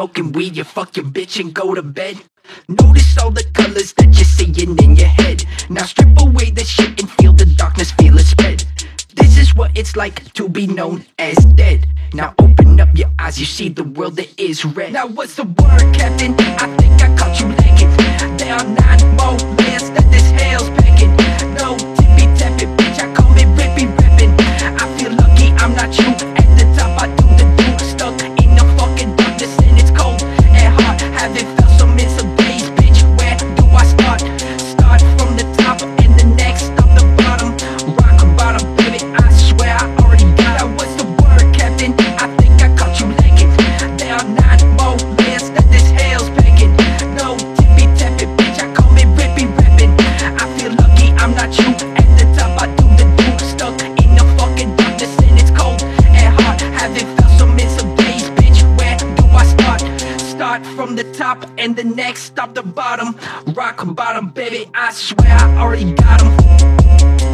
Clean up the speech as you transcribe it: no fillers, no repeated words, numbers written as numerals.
smoking weed, you fuck your bitch and go to bed. Notice all the colors that you're seeing in your head. Now strip away the shit and feel the darkness, feel it spread. This is what it's like to be known as dead. Now open up your eyes, you see the world that is red. Now what's the word, Captain? I think I caught you lacking. There are 9 more layers that this hell's packing. No tippy tapping, bitch, I call it rippy rapping. I feel lucky I'm not you. At the top I do the do. Stuck in the fucking darkness and it's cold and hard. Haven't felt some in some days, bitch. Where do I start? Start from the top and the next up the bottom. Rock bottom, baby, I swear I already got it. What's the word, Captain? I think I caught you lacking. There are 9 more layers that this hell's packing. No tippy tapping, bitch, I call it rippy rapping. I feel lucky I'm not you. At the top I do the do. Stuck in the fucking darkness and it's cold and hard. Haven't felt some in some days, bitch. Where do I start? Start from the top and the next stop the bottom. Rock bottom, baby, I swear I already got 'em.